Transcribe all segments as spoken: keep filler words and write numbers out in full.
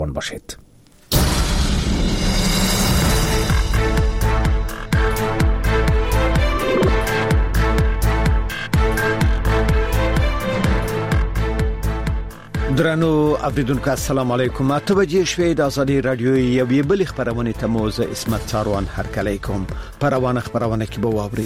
باشید. درنو اوریدونکو السلام علیکم. اته بجې شوې د ازادي رادیو یوې بل خبرونه ته موزه اسمت څاروان هرکلی کوم. پروانه خبرونه کې به واوري.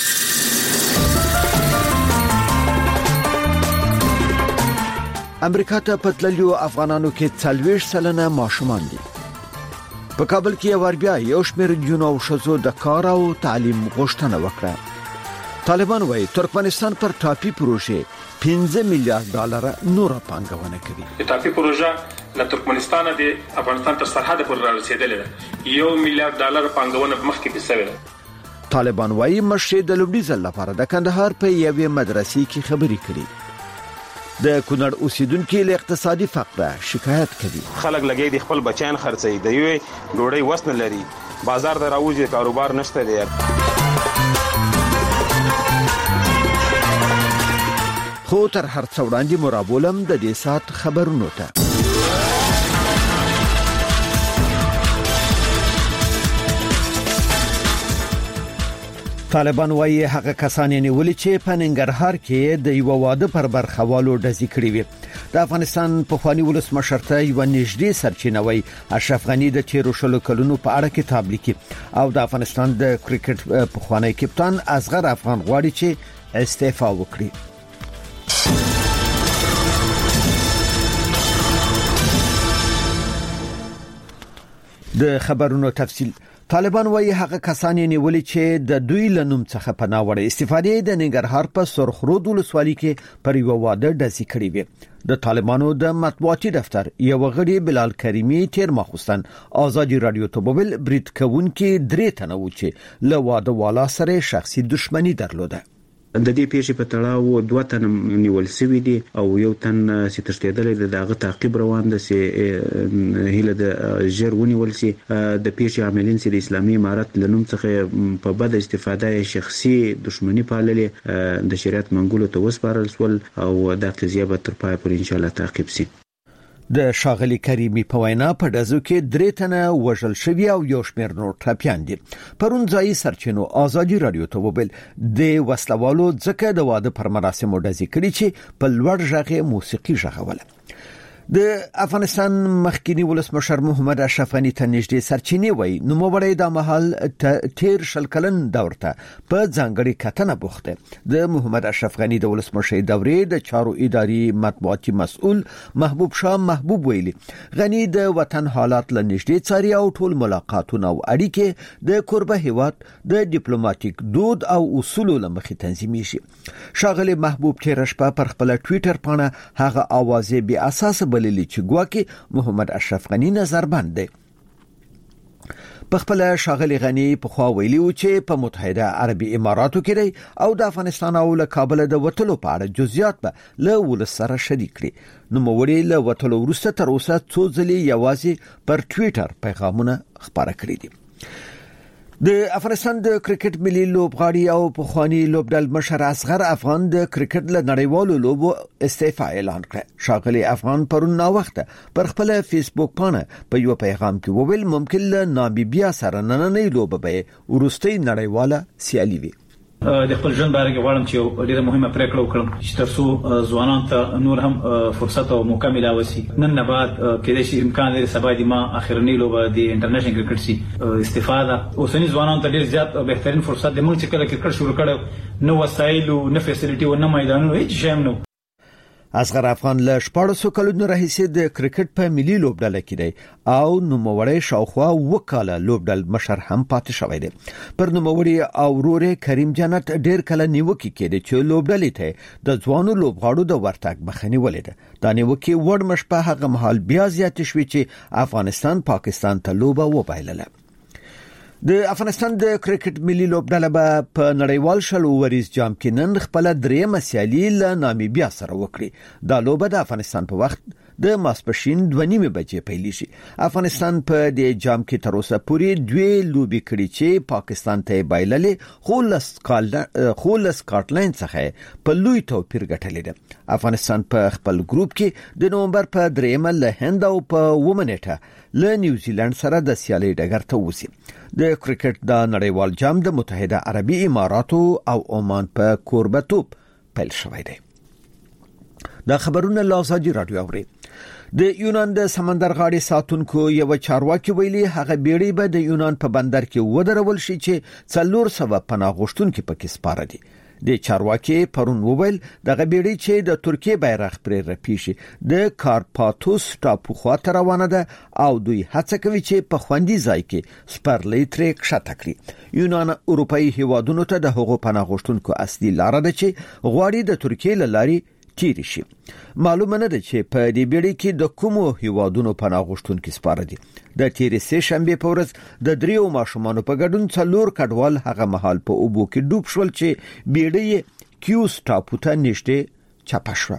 امریکا ته پتللیو افغانانو کې څلوېښت سلنه ماشومان دي. په کابل کې وربیا یو شمېر جنونو او شزو د کار او تعلیم غوښتنه وکړه. طالبان وايي ترکمنستان پر ټاپي پروژې پنځه میلیارډ ډالر نور پانګونه کوي. د ټاپي پروژه له ترکمنستان د افغانستان تر سرحد پورې رسیدلې ده. یو میلیارډ ډالر پانګونه مخکې کیسه ده. طالبان وايي مشه د لومړي ځل لپاره د کندهار په یوې مدرسې کې خبرې کړې. د کونړ اوسیدونکو له اقتصادي فقر شکایت کوي. خلک لګي د خپل بچیان خرڅي د یوې ډوړې وسنه لري. بازار ته راوځي کاروبار نشته دی. خو تر هر څو وړاندې مرابولم د دې سات خبرونو ته. طالبان وايي هغه کسان نیولي چې په ننګرهار کې د یو واده پر برخوالو ډزې کړې وي. د افغانستان په خواني ولسمشر ته یو نږدې سرچینه وای اشرف غنی د تیرو شلو کلونو په اړه کتاب لیکي او د افغانستان د کرکټ په خوانی کپتان اصغر افغان غواړي چې استعفا وکړي. د خبرونو تفصیل. طالبان وايي هغه کسان نیولي چې د دوی لنوم څخه پناه وړي استفاده د ننګرهار په سرخرود ولسوالۍ کې پر یو واده ډزې کړې وي. د طالبانو د مطبوعاتي دفتر یو غړي بلال کریمی تیر ماخوستن ازادي رادیو ته وویل برید کوونکي درې تنه و چې له واده والا سره شخصي دښمنی درلوده. د دې پیښې په تړاو دوه تن نیول شوي دي او یو تن چې تښتېدلی دی دغه تعقیب روان دی چې هیله د ژر ونیول شي. د پیښې عاملین چې د اسلامي امارت له نوم څخه په بده استفاده شخصي دښمني پاللې د شریعت منګولو ته وسپارل شول او دا قضیه به تر پایه پورې انشاءالله تعقیب شي. د شاغلي کریمی په وینا په دزو کې درې تنه وژل شوی او یو شمېر نور ټپيان دي. پرون ځای سرچینو ازادي رادیو ته وویل د وسلوالو ځکه د واده پر مراسمو ډزې کړي چې په لوړ ژغه موسیقي ژغوله. د افغانستان مخکینی ولسمشر محمد اشرف غنی ته نږدې سرچینې وای نو موړی د محل تیر شل کلن دور ته په ځانګړي کتنه بوخته. د محمد اشرف غنی د ولسمشر دورې د چارو اداري مطبوعاتي مسؤل محبوب شاه محبوب ویلي غنی د وطن حالات له نږدې څاري او ټول ملاقاتونه او اړیکې د قربه هیواد د ډیپلوماټیک دود او اصول لمخې تنظیمي شي. شاغلی محبوب تیر شپه پر خپل ټوئیټر باندې هغه اوازې بي اساس بللی چې ګواکې محمد اشرف غنی نظر بند دی. په خپل شاغلی غنی په خوا ویلی و چې په متحده عربي اماراتو کې دی او د افغانستان او له کابل د وټلو په اړه جزئیات به له ولس سره شریک کړي. نو موړي له وټلو وروسته تر اوسه څو ځلې یوازې پر ټوئیټر پیغامونه خبره کړي دي. د افغانستان د کرکټ ملي لوبغاړي او پخوانی لوبډل مشر اصغر افغان د کرکټ له نړیوالو لوبو استعفا اعلان کړ. شاغلی افغان پرون نا وخت پر خپل فیسبوک باندې په یو پیغام کې وویل ممکن له نامبیا سره نننۍ لوبه به ورستۍ نړیواله سیالي وي. د خپل ژوند باره کې غواړم چې ډیره مهمه پریکړه وکړم چې ترڅو ځوانان ته نور هم فرصت او موقع ملاوي شي. نن نه بعد کېدای شي امکان لري سبا د ما اخرنۍ لوبه د انټرنیشنل کرکټ سي استفاده اوسنی ځوانان ته ډیر زیات بهترین فرصت د موږ چې کله کرکټ شروع کړو نو وسایل او نه فیسیلیټي او نه میدانونه هیڅ شی نه. اصغر افغان له شپږ کلونو راهیسې د کرکټ په ملي لوبډله کې دی او نوموړی شاوخوا وکاله لوبډل مشر هم پاتې شوی دی. پر نوموړی او ورور کریم جنت ډیر کله نیوکه کړي چې لوبډلې ته د ځوانو لوبغاړو د ورتګ مخنی ولیده. دا نیوکه وړ مش په هغه محل بیا زیات شوي چې افغانستان پاکستان ته لوبه وبایلله. د افغانستان د کرکټ ملي لوبډله به په نړیوال شلو وریز جام کې نن خپل درېمه سیالي له نامیبیا سره وکړي. دا لوبه د افغانستان په وخت د ماسپښین دوه نیمه بجې پیل شي. افغانستان په دې جام کې تر اوسه پورې دوه لوبي کړې چې پاکستان ته بایللې، خو لس خو لس سکاټلند څخه په لوی توپیر ګټلې ده. افغانستان په خپل ګروپ کې د نومبر په دریمه له هند او په ومنټه له نیوزیلند سره د سیالي ډګر ته وسی. د کرکټ د نړیوال جام د متحده عربي اماراتو او عمان په کوربتوب پیل شوی دی. دا خبرونه لاساجي رادیو اوري. د یونان د سمندر غاړي ساتونکو یو چارواکي ویلي هغه بیړۍ به د یونان په بندر کې ودرول شي چې څلور سوه پناه غوښتونکي پکې سپاره دي. د چارواکي پرون وویل دغه بیړۍ چې د ترکیه بیرغ پرې رپی شي د کارپاتوس ټاپو خواته روانه ده او دوی هڅه کوي چې په خوندي ځای کې سپرلۍ ترې کښته کړي. یونان اروپאי هیوادونو ته د هغو پناه غوښتونکو اصلي لار ده چې غواړي د ترکیه لاري تیر شي. معلومه نه ده چې په دې بیړۍ کې د کومو هیوادونو پناه غوښتونکي سپاره دي. د تیرې سه شنبه په ورځ د دریو ماشومانو په ګډون څلور کډوال هغه مهال په اوبو کې ډوب شول چې بیړۍ کیوس ټاپو ته نږدې چپه شوه.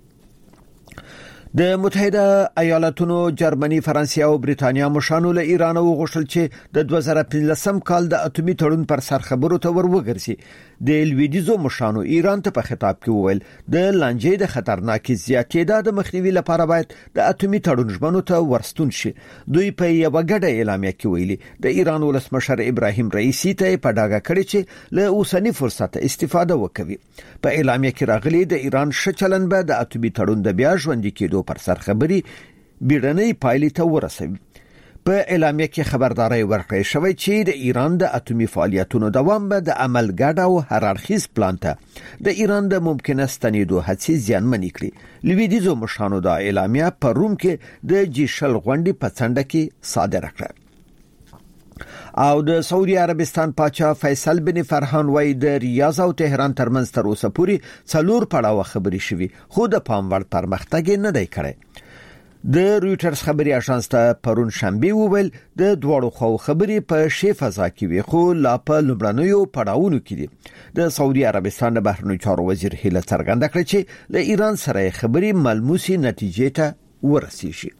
د متحده ایالاتونو، جرمني، فرانسې او بریتانیا مشانو له ایران وغوښتل چې د دوه زره پنځلسم کال د اټومي تړون پر سر خبرو ته وروګرځي. د لویدیزو مشانو ایران ته په خطاب کې وویل د لانجې د خطرناکي زیاتېدا د مخنیوي لپاره باید د اټومي تړون ژمنو ته ورستون شي. دوی په یو غډه اعلامیه کې ویلي د ایران ولسمشر ابراهیم رئیسی ته په ډاګه کړی چې له اوسنی فرصت استفاده وکړي. په اعلامیه کې راغلي د ایران شچلن به د اټومي تړون د بیا ژوندۍ کېدو پر سر خبري بیړنۍ پایلې ته ورسوي. په اعلامیه کې خبرداري ورکړې شوې چې د ایران د اټومي فعالیتونو دوام به د عمل ګډ او هررخیز پلان ته د ایران د ممکنه ستنېدو هڅې زیانمنې کړې. لویدیځو مشرانو د اعلامیه په روم کې د جی شل غونډې په څنډه کې صادره کړه. او د سعودي عربستان پاچا فیصل بن فرحان وای د ریاض او تهران ترمنځ تر اوسه پورې څلور پړاوه خبري شوي، خو د پام وړ پرمختګ نه دی کړی. د رويټرز خبري اژانس ته پرون شنبه وویل د دوړو خو خبري په شی فضا کې وي، خو لا په لومړنیو پړاوونو کې دي. د سعودي عربستان د بهرنیو چارو وزیر هیله څرګنده کړې چې له ایران سره خبري ملموسي نتیجې ته ورسیږي.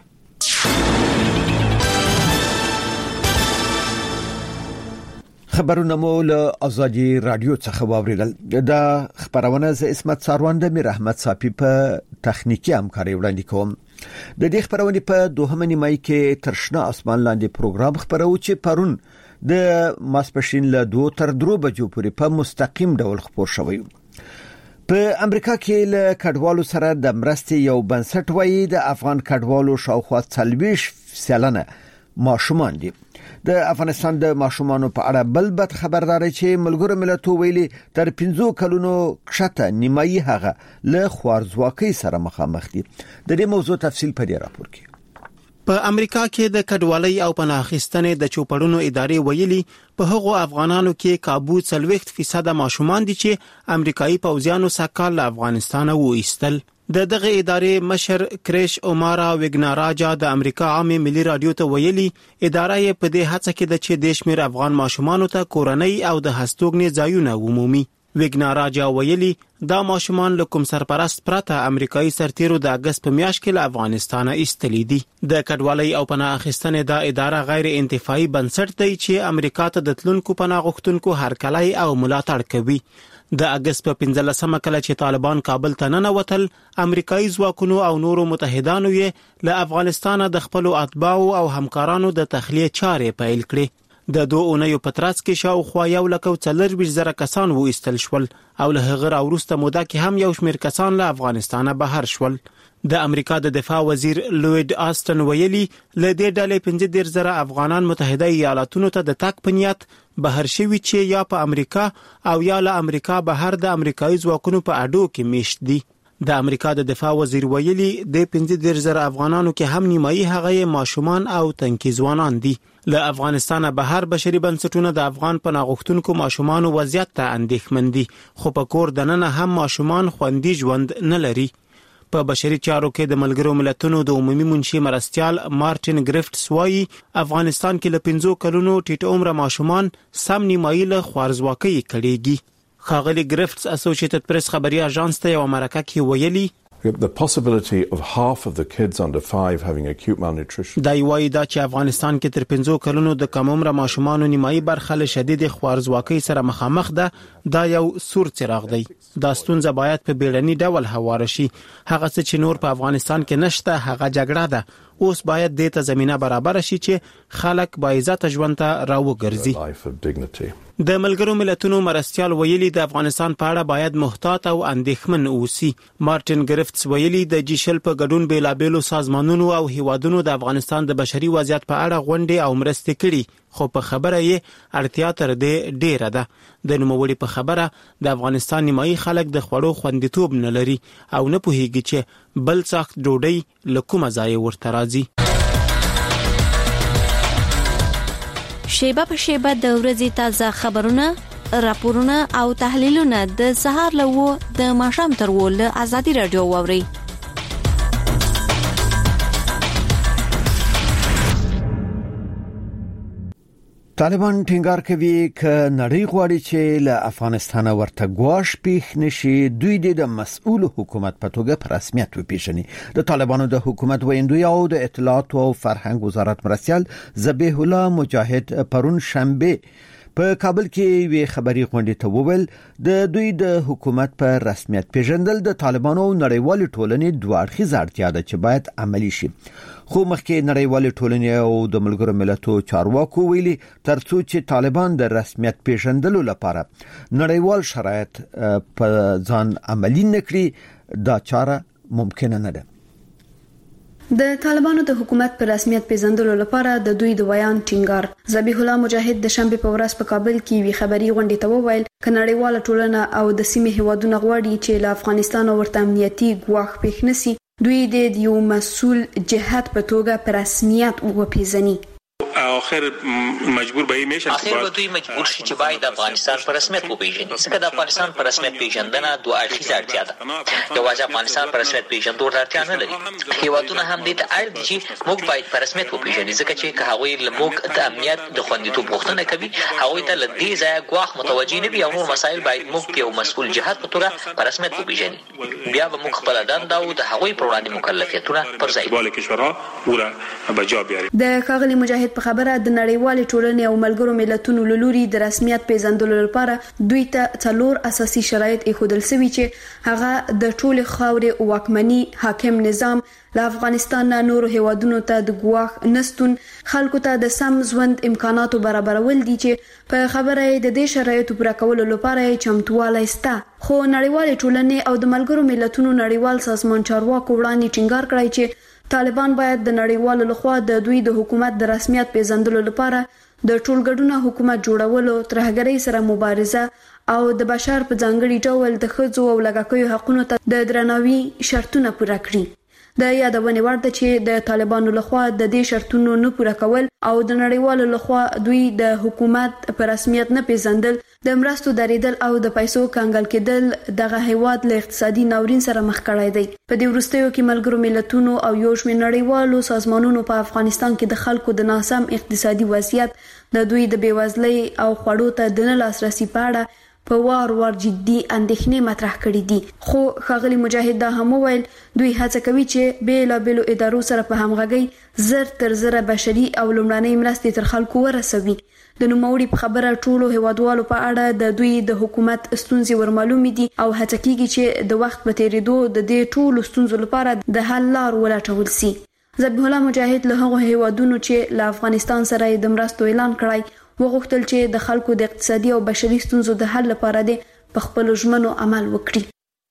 خبرونه مو له ازادي رادیو څخه واوریدل. دا خبرونه ز اسمت ساروند مې رحمت صافي په تخنیکی همکاري وړاندې کوم. د دې خبرونه په دوهمه نیمه کې ترشنه اسمان لاندې پروګرام خبرو چې پرون د ماسپښین له دوه تر درو بجو پورې په مستقیم ډول خبر شوی. په امریکا کې له کډوالو سره د مرستې یو بنسټ وایي د افغان کډوالو شاوخوا څلويش سلنه ماشومان دي. د افغانستان د ماشومانو په اړه بل بد خبرداري چې ملګرو ملتونو ویلي تر پنځو کلونو کښته نیمایي هغه له خوارزواکۍ سره مخامخ دي. د دې موضوع تفصیل په دې راپور کې. په امریکا کې د کډوالۍ او پناه اخیستنې د چوپړونو ادارې ویلي په هغو افغانانو کې کابو څلويخت فیصد ماشومان دي چې امریکایي پوځیانو سکهال له افغانستان وایستل. د دغه ادارې مشر کریش اومارا وګناراجا د امریکا عامه ملي رادیو ته ویلي اداره یې په دې هڅه کې د چې د شمیر افغان ماشومان ته کورنۍ او د هستوګنې ځایونه عمومي. وګناراجا ویلي دا ماشومان له کوم سرپرست پرته امریکایي سرتیرو د اگست په میاشت کې له افغانستان ایستلې دي. د کډوالۍ او پناه اخیستنې دا اداره غیر انتفاعي بنسټ دی چې امریکا ته د تلونکو پناه غوښتونکو هرکلی او ملاتړ کوي. د اگست په پنځلسمه کله چې طالبان کابل ته ننوتل، امریکایي ځواکونو او نورو متحدانو یې له افغانستان د خپل اتباعو او همکارانو د تخلیه چارې پیل کړې. د دوه اونیو په ترڅ کې شاوخوا یو لک او څلور زره کسان وایستل شول او له هغه وروسته موده کې هم یو شمېر کسان له افغانستان بهر شول. د امریکا د دفاع وزیر لوید آستن ویلي له دې ډلې پنځه دېرش زره افغانان متحده ایالاتونو ته د تګ په نیت بهر شوي چې یا په امریکا او یا له امریکا بهر د امریکایي ځواکونو په اډو کې میشت دي. د امریکا د دفاع وزیر ویلي د پنځه دېرش زره افغانانو کې هم نیمایي هغه ماشومان او تنکي ځوانان دي. له افغانستان بهر بشري بنسټونه د افغان پناه غوښتونکو ماشومان وضعیت ته اندېښمن دي، خو په کور دننه هم ماشومان خوندي ژوند نه لري. په بشري چارو کې د ملګرو ملتونو د عمومي منشي مرستيال مارټین ګریفټس وایي افغانستان کې له پنځو کلونو ټیټ عمره ماشومان سم نیمایي له خوارزواکۍ کړيږي. خاغلی ګریفټس اسوسییټډ پریس خبري اژانس ته یو مرکه کې ویلي The possibility of half of the kids under five having acute malnutrition. دا یوایي دا چې افغانستان کې تر پنځو کلونو د کم عمره ماشومانو نیمایي برخه له شدید خوارځواکۍ سره مخامخ ده. دا یو سور څراغ دی. دا ستونزه باید په بیړني ډول هواره شي. هغه څه چې نور په افغانستان کې نشته هغه جګړه ده. اوس باید د ته زمينه برابر شي چې خلک با عزت ژوند ته راوګرځي. د ملګرو ملتونو مرستيال ویلي د افغانستان په اړه باید محتاط او اندېښمن اوسي. مارټین ګریفتس ویلي د جیشل په ګډون بیلابېلو سازمانونو او هیوادونو د افغانستان د بشري وضعیت په اړه غونډې او مرستې کړي، خو په خبره یې اړتیا تر دې ډیره ده. د نوموړي په خبره د افغانستان نیمایي خلک د خوړو خوندیتوب نه لري او نه پوهیږي چې بل څاخت ډوډۍ له کومه ځای ورته راځي. شیبه په شیبه د ورځې تازه خبرونه، راپورونه او تحلیلونه د سهار له و د ماښام تر و له ازادي رادیو واوري. طالبان ټینګار کوي ک نړۍ غواړي چې له افغانستان ورته ګواښ پیښ نشي، دوی د مسؤل حکومت په توګه په رسمیت وپیژني. د طالبانو د حکومت ویندوی او د اطلاعات او فرهنګ وزارت مرستيال ذبیح الله مجاهد پرون شنبه په کابل کې وی خبري غونډه ته وویل د دوی د حکومت په رسمیت پیژندل د طالبانو نړیوال ټولنې دوه اړخیزه اړتیا ده چې باید عملی شي. خو مخکې نړیوال ټولنې او د ملګرو ملتونو چارواکو ویلي ترڅو چې طالبان د رسمیت پیژندلو لپاره نړیوال شرایط په ځان عملی نکړي دا چاره ممکن نه ده. د طالبانو د حکومت پر رسمیت پیژندلو لپاره د دوی د ویان ټینګار. ذبیح الله مجاهد د شنبه په ورځ په کابل کې وی خبري غونډه ته وویل ک نړیواله ټولنه او د سیمې هیوادونو غواړي چې له افغانستان ورته امنیتي ګواښ پیښ نشي، دوی د یو مسؤل جهات په توګه پر رسمیت وپیژني. اخر مجبور به میشه اخر به دوی مجبور شي چې باید افغانستان پر رسمیت وپیژني. ځکه د افغانستان پر رسمیت پیژندنه دوه اړخیزه اړتیا ده. یوازې افغانستان پر رسمیت پیژندو اړتیا نه لري، هیوادونه هم دې ته اړ دي چې موږ باید پر رسمیت وپیژني، ځکه چې که هغوی له موږ د امنیت د خوندیتوب غوښتنه کوي هغوی ته له دې ځایه ګواښ متوجه نه وي او نور مسایل باید موږ یو مسؤل جهات په توګه پر رسمیت وپیژني. بیا به موږ خپل دنده او د هغوی پر وړاندې مکلفیتونه پر ځای کړو. کشورها ورا بجا بیاري. د کاغلی مجاهد په خبره د نړیوال ټولنې او ملګرو ملتونو لوري د رسمیت پیژندلو لپاره دوی ته څلور اساسي شرایط ایښودل شوي چې هغه د ټول خاورې واکمني، حاکم نظام، له افغانستان نور هیوادونو ته د ګواښ نستون، خلکو ته د سم ژوند امکاناتو برابرول دي چې په خبره د دې شرایطو پوره کولو لپاره چمتوالی شته. خو نړیوال ټولنې او د ملګرو ملتونو نړیوال سازمان چارواکو وړاندې ټینګار کړی چې طالبان باید د نړیوالو لخوا د دوی د حکومت د رسمیت پیژندلو لپاره د ټولګډونه حکومت جوړولو، ترهګرۍ سره مبارزه او د بشر په ځانګړي ډول د ښځو او لږکیو حقوقو ته د درناوي شرطونه پوره کړي. د یادونې وړ ده چې د طالبانو لخوا د دې شرطونو نه پوره کول او د نړیوالو لخوا دوی د حکومت په رسمیت نه پیژندل، د مرستو دریدل او د پیسو کنګل کېدل دغه هیواد له اقتصادي ناورین سره مخ کړی دی. په دې وروستیو کې ملګرو ملتونو او یو شمېر نړیوالو سازمانونو په افغانستان کې د خلکو د ناسم اقتصادي وضعیت، د دوی د بیوزلۍ او خوړو ته د نه لاسرسي په اړه په وار وار جدي اندېښنې مطرح کړې دي. خو ښاغلي مجاهد دا هم وویل دوی هڅه کوي چې بیلابېلو ادارو سره په همغږۍ زر تر زره بشري او لومړنۍ مرستې تر خلکو ورسوي. د نوموړي په خبره ټولو هیوادوالو په اړه د دوی د حکومت ستونزې ورمعلومې دي او هڅه کیږي چې د وخت په تیریدو د دې ټولو ستونزو لپاره د حل لار ولټول شي. ذبیح الله مجاهد له هغو هیوادونو چې له افغانستان سره د مرستو اعلان کړی وغوښتل چې د خلکو د اقتصادي او بشري ستونزو د حل لپاره د په خپل ژمنو عمل وکړي.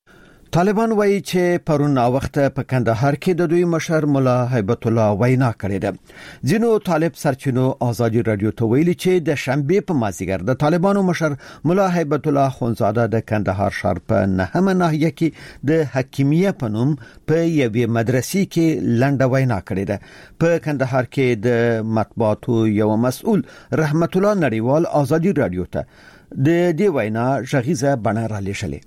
طالبان وایي چې پرون وخت په کندهار کې د دوی مشر مولا هیبت الله وینا کړې ده. ځینو طالب سرچینو ازادي رادیو ته ویلي چې د شنبه په مازیګر د طالبانو مشر مولا هیبت الله خونزاده د کندهار ښار په نهمه ناحیه کې د حکیمیه په نوم په یوې مدرسې کې لنډه وینا کړې ده. په کندهار کې د مطبوعاتو یو مسؤل رحمت الله نړیوال ازادي رادیو ته د دې وینا ژغیزه بڼه را لېږلې.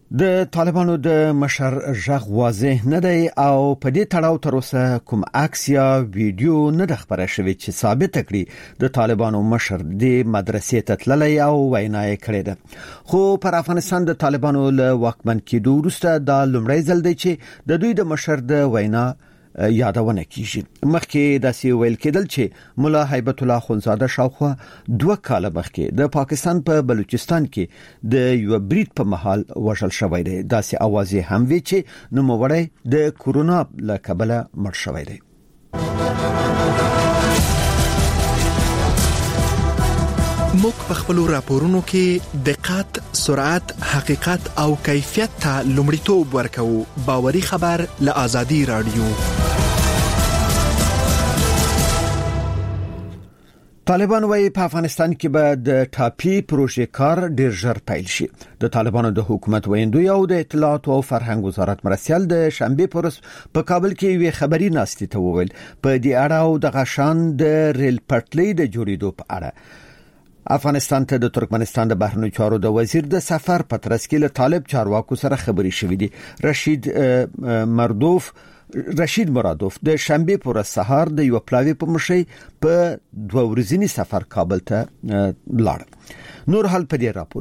د طالبانو د مشر ژغ واضح نه دی او په دې تړاو تر اوسه کوم عکس یا ویډیو نه د خبره شوی چې ثابت کړي د طالبانو مشر د مدرسې ته تللی او وینا یې کړې ده. خو پر افغانستان د طالبانو له واکمن کېدو وروسته دا لومړی ځل دی چې د دوی د مشر د وینا یادونه کیږي. مخکې د سی ویل کېدل چې مولا هیبت الله خونزاده شاوخوا دوه کال مخکې د پاکستان په بلوچستان کې د یو بریټ په محل وژل شوی دی. د سی اوازې هم وی چې نوموړی د کورونا له کبله مړ شوی دی. موږ په خپل راپورونو کې دقت، سرعت، حقیقت او کیفیت ته لومړیتوب ورکوو. باوري خبر له آزادي رادیو. طالبان وايي په افغانستان کې به د ټاپي پروژې کار ډیر ژر پیل شي. د طالبانو د حکومت ویندوی او د اطلاعات او فرهنګ وزارت مرسیال د شنبه پرس په کابل کې وی خبري ناستې ته وویل په دې اړه او د غشان د ریل پټلۍ د جوړېدو په اړه. افغانستان ته د ترکمنستان د بهرنیو چارو د وزیر د سفر پترس کې له طالب چارواکو سره خبري شوې دي. رشید مردوف رشید مرادوف د شنبه پر سهار د یو پلاوی په مشي په دوه ورځنی سفر کابل ته لاړ. نور حال په دې راپور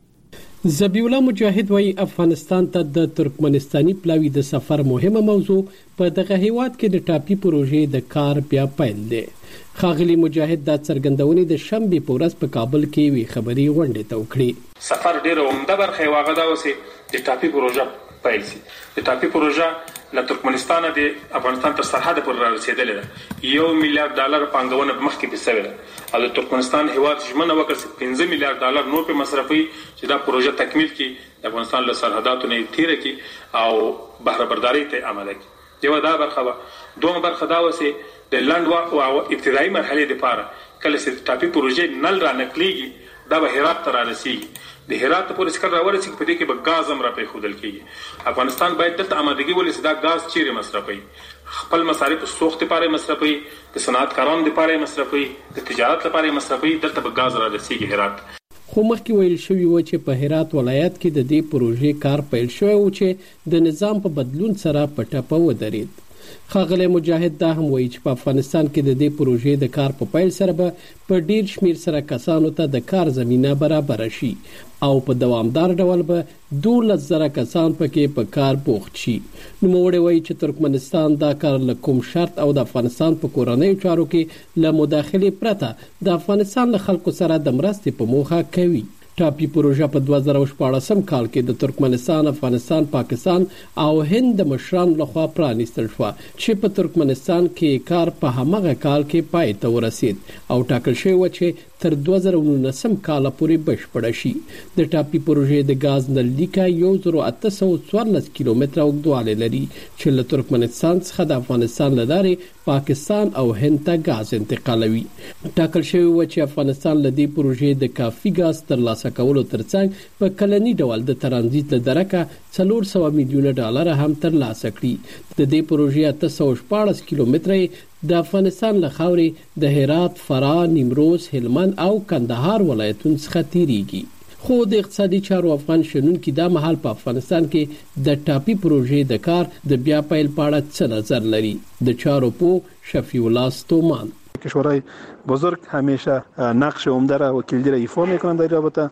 کې ذبیح الله مجاهد وايي افغانستان ته د ترکمنستاني پلاوی د سفر مهمه موضوع په دغه هیواد کې د ټاپي پروژې د کار بیا پیل دی. خاغلی مجاهد د څرګندونې د شنبه په ورځ په کابل کې وی خبري غونډه ته وکړي. سفر ډیر عمده برخه واغه دا وسی د ټاپي پروژه پیل سي. د ټاپي پروژه له ترکمنستان د افغانستان تر سرحد پورې رسیدلې ده. یو میلیارډ ډالر پانګونه مخکې په سوي ده او د ترکمنستان هیواد ژمنه وکړه چې پنځه میلیارډ ډالر نور په مصرفي چې دا پروژه تکمیل کړي د افغانستان له سرحداتو نه تیر کړي او بهره برداري ته عمل کړي. یو دا برخه دوه برخه دا وسی د لاند او ابتدایي مرحله لپاره کله چې ټاپي پروژه نل را نکليږي دا به هرات ته رسیږي. د هرات پورې څخه راورسي په دې کې به غاز هم را په خودل کېږي. افغانستان باید دلته آمادګي ولې دا غاز چیرې مصرفي، خپل مصارف سوخت لپاره مصرفي، د صنعتکارانو لپاره مصرفي، د تجارت لپاره مصرفي، دلته به غاز را رسیږي هرات. خو مخکې ویل شوی و چې په هرات ولایت کې د دې پروژې کار پیل شوی و چې د نظام په بدلون سره په ټپه ودرېد. خاغلی مجاهد دا هم وایي چې په افغانستان کې د دې پروژې د کار په پیل سره به په ډیر شمیر سره کسانو ته د کار زمينه برابر شي او په دوامدار ډول به دولس زره کسان پکې په کار بوخت شي. نو موږ وایي چې ترکمنستان دا کار له کوم شرط او د افغانستان په کورنۍ چارو کې له مداخله پرته د افغانستان له خلکو سره د مرستې په موخه کوي. ټاپي پروژه په دوه زره شپاړسم کال کې د ترکمنستان، افغانستان، پاکستان او هند د مشرانو لخوا پرانیستل شو چې په ترکمنستان کې کار په همغه کال کې پای ته ورسید او ټاکل شوی و چې تر دوه زره نولسم کال پورې بشپړ شي. د ټاپي پروژې د غاز نل لیکه یو زره اته سوه څوارلس کیلومتره اوږدوالی لري چې له ترکمنستان څخه د افغانستان له لارې پاکستان او هند ته غاز انتقالوي. ټاکل شوی و چې افغانستان له دې پروژې د کافي غاز ترلاسه کولو ترڅنګ په کلنی ډول د ترانزیت له درکه څلور سوه میلیونه ډالر هم ترلاسه کړي. د دې پروژې اته سوه شپاړس کیلومتره د افغانستان له خاورې د هرات، فراه، نیمروز، هلمند او کندهار ولایتونو څخه تیریږي. خو د اقتصادي چارو افغان شنونکي دا مهال په افغانستان کې د ټاپي پروژې د کار د بیا پیل په اړه څه نظر لري. د چارو پو شفیع الله ستومان: کشورهای بزرگ همیشه نقش عمده را و کلیدی را ایفا میکنند در رابطه.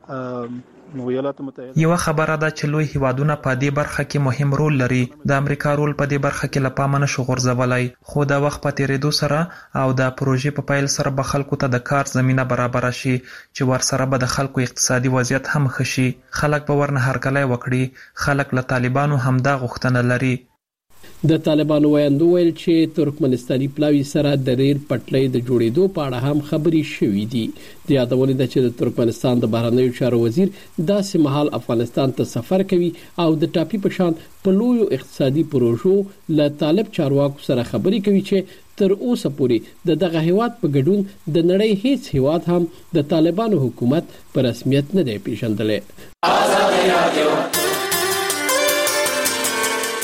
یو خبره ده چې لوی هیوادونه په دې برخه کې مهم رول لري. د امریکا رول په دې برخه کې لپاره نشو غورځولای، خو د وخت په تیریدو سره او د پروژې په پیل سره به خلکو ته د کار زمينه برابر شي چې ور سره به د خلکو اقتصادي وضعیت هم ښه شي. خلک به ورنه هرکلی وکړي. خلک له طالبانو هم دا غوښتنه لري. د طالبانو ویاندو ویل چې ترکمنستاني پلاوی سره د ریل پټلۍ د جوړېدو په اړه هم خبرې شوې دي. د یادونه ده چې د ترکمنستان د بهرنیو چارو وزیر داسې مهال افغانستان ته سفر کوي او د ټاپي په شان په لویو اقتصادي پروژو له طالب چارواکو سره خبرې کوي چې تر اوسه پورې د دغه هیواد په ګډون د نړۍ هیڅ هیواد هم د طالبانو حکومت په رسمیت نه دی پیژندلی.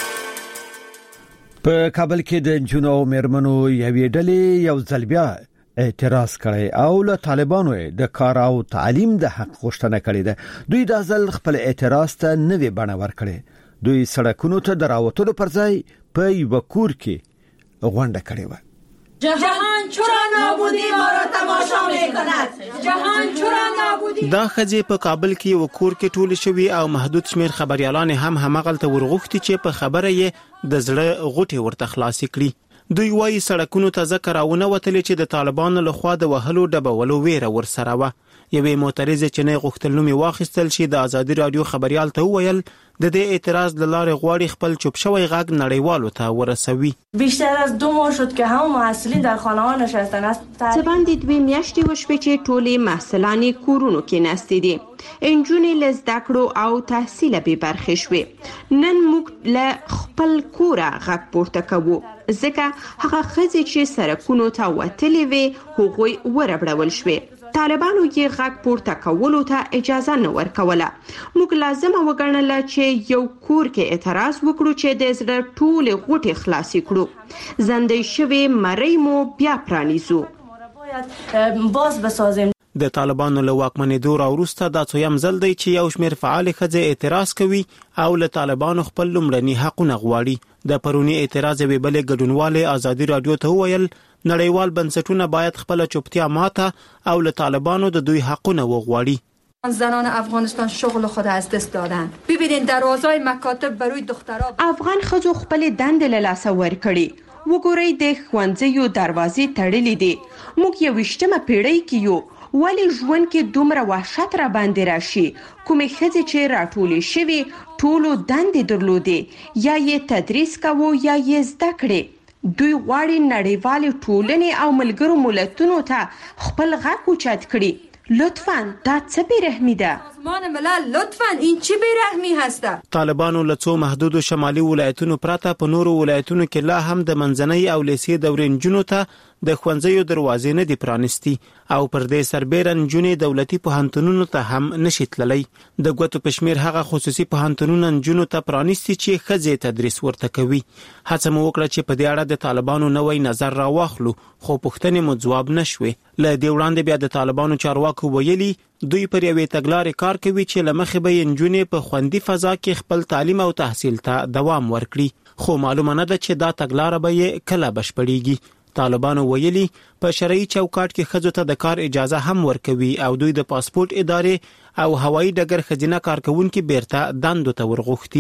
په کابل کې د جنو مېرمنو یوې ډلې یو ځل بیا اعتراض کړی او له طالبانو د کار او تعلیم د حق غوښتنه کړې ده. دوی د ځل خپل اعتراض ته نوې بڼه ورکړې. دوی سړکونو ته د راوتلو پر ځای په یو کور کې غونډه کړې و. جهان چرا نابودی ما را تماشا میکند، جهان چرا نابودی. دا خځې په کابل کې یو کور کې ټول شوی او محدود شمیر خبريالان هم همغلته ورغوښتي چې په خبره یې د زړه غوټي ورته خلاص کړي. دوی وايي سړکونو ته ذکر راونه وتل چې د طالبانو لخوا د وهلو ډبولو ویره ورسره و. یوې معترضه چې نه غوښتل نومي واخیستل شي د آزادي رادیو خبريال ته ویل د دې اعتراض لاره غواړي خپل چوپ شوی غږ نړیوالو ته ورسوي. بیشتر از دو ماه شد که همه محصلین در خانه‌ها نشستن است. څه باندې دوی میاشتې وشوې چې ټولې محصلان کورونو کې ناستې دي. انجونې له زده کړو او تحصیل به برخې شوې. نن موږ له خپل کوره غږ پورته کوو ځکه هغه ښځې چې سړکونو ته وتلې وې هغوی وربړول شوې. طالبانو یې غږ پورته کولو ته اجازه نه ورکوله. موږ لازمه وګڼله چې یو کور کې اعتراض وکړو چې د زړه ټولې غوټې خلاصې کړو. زندې شوې مرۍ مو بیا پرانیزو. باز بسازیم. د طالبانو له واکمنېدو راوروسته دا څویم ځل دی چې یو شمېر فعال ښځې اعتراض کوي او له طالبانو خپل لومړني حقونه غواړي. د پرونی اعتراض یې بلې ګډونوالې آزادي رادیو ته وویل نړیوال بنسټونه باید خپل چوپتیا ماته او له طالبانو د دوی حقونه وغواړي. زنان افغانستان شغل خود از دست دادن. ببینید دروازهای مکاتب بروی دخترها افغان ښځو خپل دندې له لاسه ورکړي. وګورئ د ښوونځیو دروازې تړلې دي. موږ یویشتمه پیړۍ کې یو. ولی ژوند کې دومره وحشت را باندې راشي. کومې ښځې چې راټولې شوي ټولو دندې درلودې یا یې تدریس کوو یا یې زده کړې. دوی غواړي نړیوالې ټولنې او ملګرو ملتونو ته خپل غږ اوچت کړي. لطفاً دا څه بیرحمي ده؟ سازمان ملل لطفاً این چی بیرحمی هسته؟ طالبانو له څو محدودو شمالي ولایتونو پرته په نورو ولایتونو کې لا هم د منځنۍ او لیسې دورې نجونو ته د ښوونځیو دروازې نه دي پرانیستي او پر دې سربیره نجونې دولتي پوهنتونونو ته هم نشي تللی. د ګوتو په شمیر هغه خصوصي پوهنتونونه نجونو ته پرانیستي چې ښځې تدریس ورته کوي. هڅه مو وکړه چې په دې اړه د طالبانو نوی نظر راواخلو خو پوښتنې مو ځواب نشوي. له دې وړاندې بیا د طالبانو چارواکو ویلي دوی پر یوې تګلارې کار کوي چې له مخې به نجونې په خوندي فضا کې خپل تعلیم او تحصیل ته دوام ورکړي. خو معلومه نه ده چې دا تګلاره به یې کله بشپړیږي. طالبانو ویلي په شرعي چوکاټ کې ښځو ته د کار اجازه هم ورکوي او دوی د پاسپورت ادارې او هوایي ډګر ښځینه کارکونکي بیرته دندو ته ورغوښتي.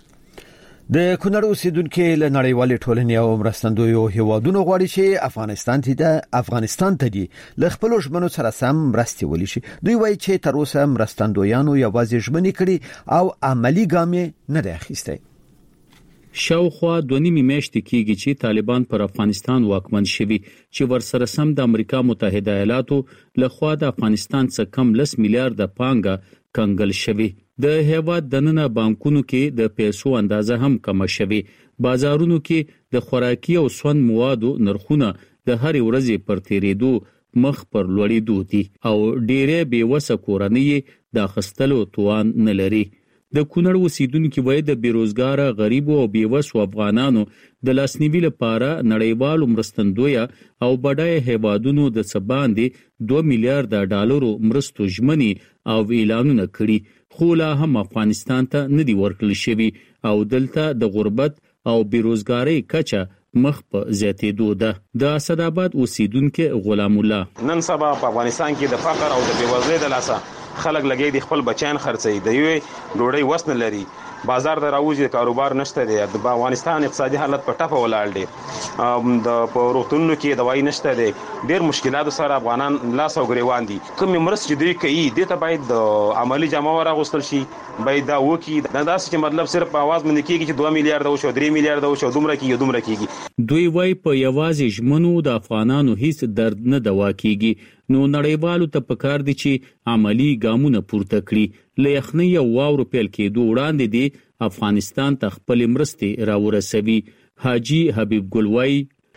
د کونړ اوسیدونکو له نړیوالې ټولنې او مرستندویو هیوادونو غواړي چې افغانستان ته د افغانستان ته دي له خپل ژمنو سره سم مرستې ولشي. دوی وایي چې تر اوسه مرستندویانو یوازې ژمنې کړي او عملی ګام نه دی اخیستی. شاوخوا دوه نیمې میاشتې کېږي چې طالبان پر افغانستان واکمن شوي چې ورسره سم د امریکا متحده ایالاتو لخوا د افغانستان څخه کم لس میلیارډ پانګه کنګل شوي. د هیواد دننه بانکونو کې د پیسو اندازه هم کم شوي. بازارونو کې د خوراکي او سون موادو نرخونه د هر ورځې پر تیریدو مخ پر لوړېدو دي او ډېرې بیوسه کورنۍ د اخیستلو توان نه لري. د کونړ اوسیدونکو وایي د بیروزګار غریبو او بیوسو افغانانو د لاسنیوي لپاره نړیوالو مرستندویه او بډایه هیوادونو د څه باندې دوه میلیارډ ډالرو مرستو ژمنې او اعلانونه کړي خو لا هم افغانستان ته نه دي ورکړل شوي او دلته د غربت او بیروزګارۍ کچه مخ په زیاتېدو ده. د اسداباد اوسیدونکو غلام الله نن سبا په افغانستان کې د فقر او د بیوزلۍ د لاسه خلک لګي د خپل بچیان خرڅي د یوې ډوډۍ وسنه لري. بازار د راوځي کاروبار نشته دی. د افغانستان اقتصادي حالت په ټپه ولاړ دی. د پروتونو کې دوايي نشته دی. ډېر مشکلات سره افغانان لاس او ګریوان دي. کوم مرس چې دوی کوي د ته باید د عملی جامه ورغوستل شي. باید دا وکی دا داسې چې مطلب صرف په आवाज باندې کېږي چې دوه میلیارډ او شو درې میلیارډ او شو دومره کېږي دومره کېږي. دوی وای په یوازې ژمنو د افغانانو هیڅ درد نه دوا کېږي. نو نړیوالو ته پکار دي چې عملی ګامونه پورته کړي. له یخنۍ او واورو پیل کېدو وړاندې دي افغانستان ته خپل مرستې راورسوي. حاجی حبیب ګل وای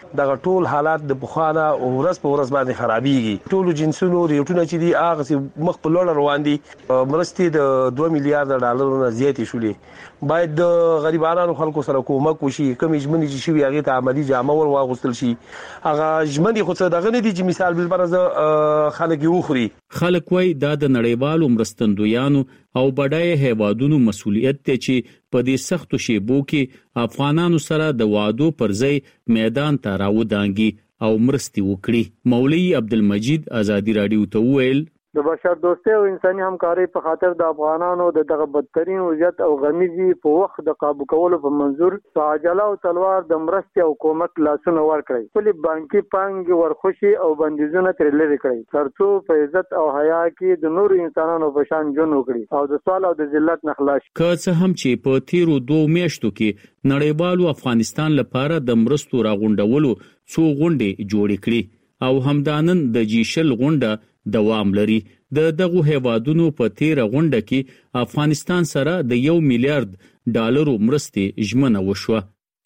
دغه ټول حالات د بخانه او ورځ په ورځ باندې خرابيږي. ټول جنسونو ریټونه چې دي هغه مخ په لور روان دي. مرستې د دوه میلیارډ ډالرونو زیاتې شولې. باید د غریبانو خلکو سره کومک وشي. کوم ژمنې چې شوی هغه ته عملی جامه ور واغوستل شي. هغه ژمنې خو څه دغه نه دي چې مثال بل فرض خلک یو خوري. خلک وای دا د نړیوالو مرستندویانو او بډای هیوادونو مسولیت ته چې په دې سختو شیبو کې افغانانو سره د وعدو پر ځای میدان ته راودانګي او مرستي وکړي. مولوی عبدالمجید ازادي رادیو ته ویل د بشر دوستي او انساني همکاري په خاطر د افغانانو د دغه بدترین وضعیت او غمیزي په وخت د قابو کولو په منظور عاجله او تلوار د مرستي او کومک لاسونه ورکړي. خپل بانکي پانګ ورخوشي او بندیزونه تر لري کړي ترڅو په عزت او حیا کې د نور انسانانو په شان ژوند وکړي او د سوال او د ذلت نه خلاص. که څه هم چې په تیرو دوه میاشتو کې نړیوالو افغانستان لپاره د مرستو راغونډولو څو غونډې جوړې کړې او همدانن د جیشل غونډه دوام لري. د دغه هیوادونو په تیر غونډه کې افغانستان سره د یو میلیارډ ډالرو مرستې ژمنه وشوه.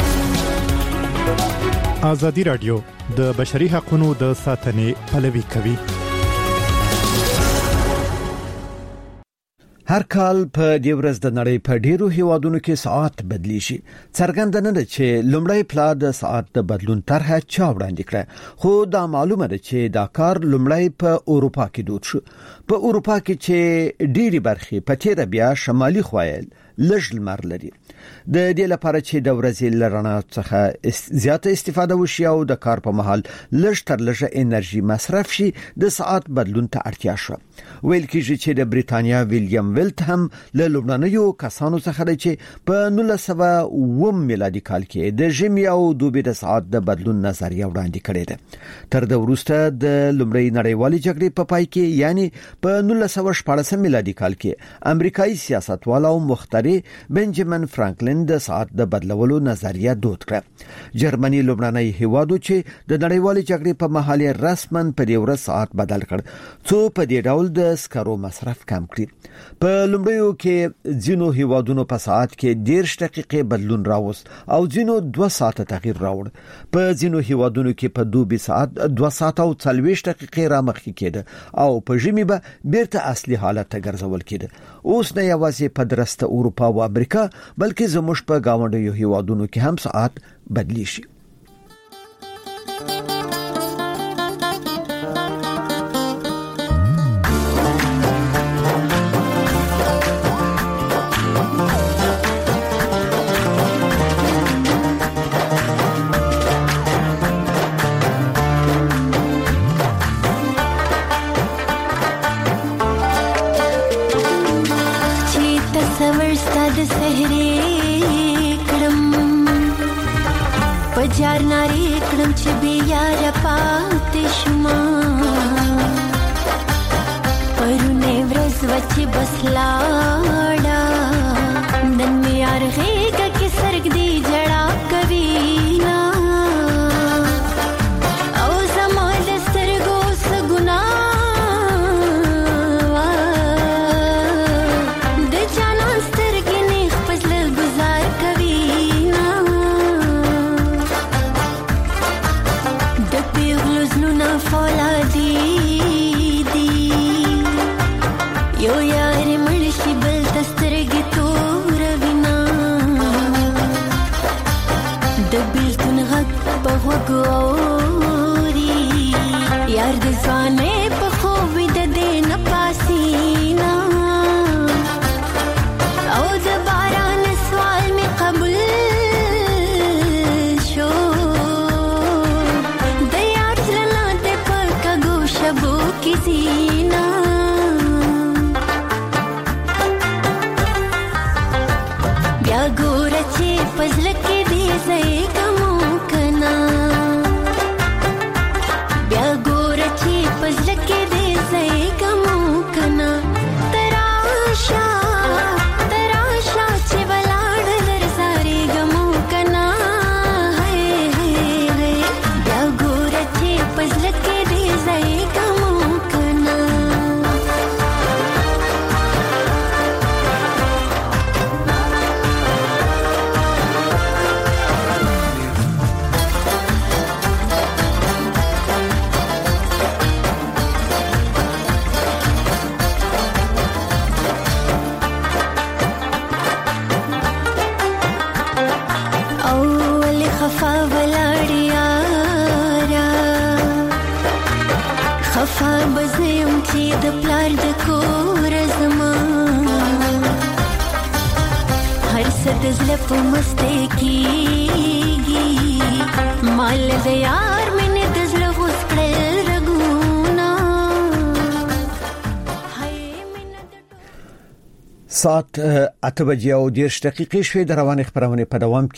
ازادي رادیو د بشري حقوقو د ساتنې پلوي کوي. هر کال په دې ورځ د نړۍ په ډیرو هیوادونو کې ساعت بدلی شي. څرګند نه ده چې لومړی پلا د ساعت د بدلون طرحه چا وړاندې کړه، خو دا معلومه ده چې دا کار لومړی په اروپا کې دود شو. په اروپا کې چې ډیری برخې په تیر بیا شمالي خوایل لږ لمر لري. د دې لپاره چې د ورځې لرنا څخه زیاته استفاده وشي او د کار په مهال لږ تر لږه انرژي مصرف شي، د ساعت بدلون ته اړتیا شو. ویل کېږي چې د بریتانیا ویلیام ویلت هم له لومړنیو کسانو څخه دی چې په نولس سوه اووه میلادي کال کې د ژمي او دوبي د ساعت د بدلون نظریه وړاندې کړې ده. تر د وروسته د لومړۍ نړیوالې جګړې په پای کې یعنی په نولس سوه شپاړس میلادي کال کې امریکایي سیاستوال او مخترع بنجامین فرانکلین د ساعت د بدلولو نظریه دود کړه. جرمني لومړنی هیواد چې د نړیوالې جګړې په مهال رسماً په دې ورځ ساعت بدل کړ څو په دې ډول د سکرو مصرف کم کړي. په لومړیو کې ځینو هیوادونو په ساعت کې ډېر دقیقې بدلون راوست او ځینو دوه ساعته تغییر راوړ. په ځینو هیوادونو کې په دوبي ساعت دوه ساعته او څلوېښت دقیقې رامخکې کېده او په ژمي به بیرته اصلي حالت ته ګرځول کېده. اوس نه یوازې په درسته اروپا او امریکا بلکې زموږ په گاونډیو هیوادونو کې هم ساعت بدلی شي. پجار ناری کړم چې بیا را پاتې شوم، پرونه ورځ وچې بس لاړه، نن مې ارغېږه کې سرګ دی جړا کوي نه، او زما د سترګو څه ګناه د جانان سترګې نیغ په زړه ګزار کوي. فولادي دي یو یار مړشي بل دسترګې تور وینا، د بیلتون غږ په غوږ اوري، یار د ځوانۍ په خوب د دې نه پاسینا، او د باران سوال مې قبول شو، شبو کی زینا بیا ګور چې پزل کې دې زې کوم کنا، بیا ګور چې پزل اول خفا ولاړیا خفا بزم چې د پلار د کور زما هر څه د زړه په مسته کېږي مال د یار مینې د زړه غوس کړل رګونه. ساعت اته بجې او دېرش دقیقې شوې د روانې خبرونه په دوام